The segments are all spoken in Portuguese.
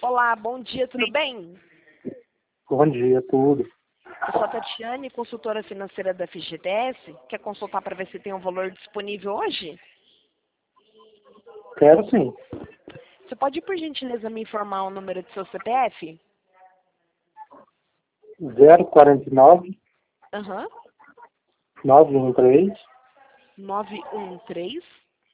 Olá, bom dia, tudo bem? Bom dia, tudo. Eu sou a Tatiane, consultora financeira da FGTS. Quer consultar para ver se tem um valor disponível hoje? Quero sim. Você pode, por gentileza, me informar o número do seu CPF? 049 Aham. 913 913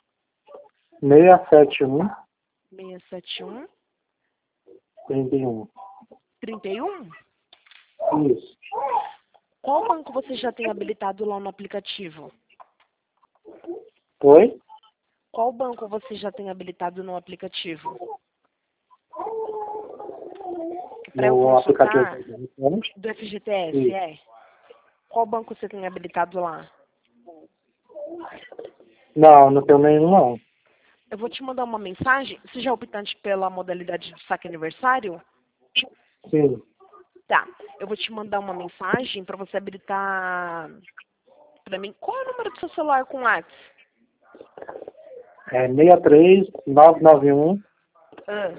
671 671 31. 31. Isso. Qual banco você já tem habilitado lá no aplicativo? Oi? Qual banco você já tem habilitado no aplicativo? Para eu No consultar aplicativo. do FGTS, Isso. é? Qual banco você tem habilitado lá? Não, não tenho nenhum não. Eu vou te mandar uma mensagem. Você já é optante pela modalidade de saque aniversário? Sim. Tá. Eu vou te mandar uma mensagem para você habilitar para mim. Qual é o número do seu celular com WhatsApp? É 63 991 Ah,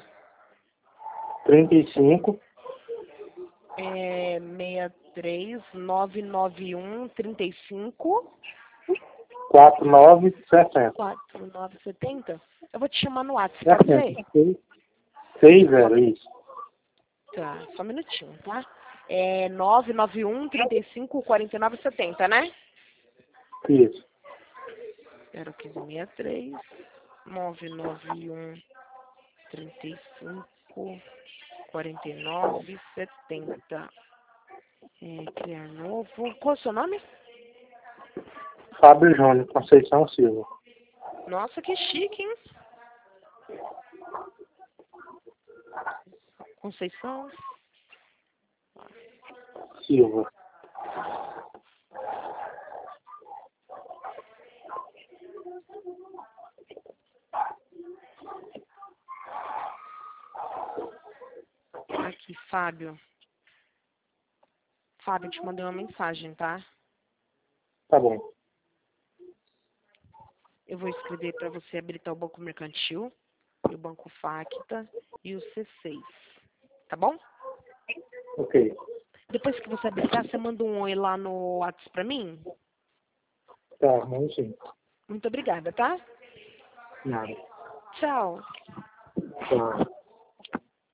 35 é 6399135 4960. 4970. Eu vou te chamar no WhatsApp, pode ser? 60, isso. Tá, só um minutinho, tá? É 991354970, né? Isso. 01563 991 35 49 70. Criar novo. Qual é o seu nome? Fábio Júnior, Conceição Silva. Nossa, que chique, hein? Conceição. Silva. Aqui, Fábio. Fábio, eu te mandei uma mensagem, tá? Tá bom. Eu vou escrever para você habilitar o Banco Mercantil, e o Banco Facta e o C6. Tá bom? Ok. Depois que você habilitar, você manda um oi lá no WhatsApp pra mim? Tá, vamos sim. Muito obrigada, tá? Nada. Tchau. Tá.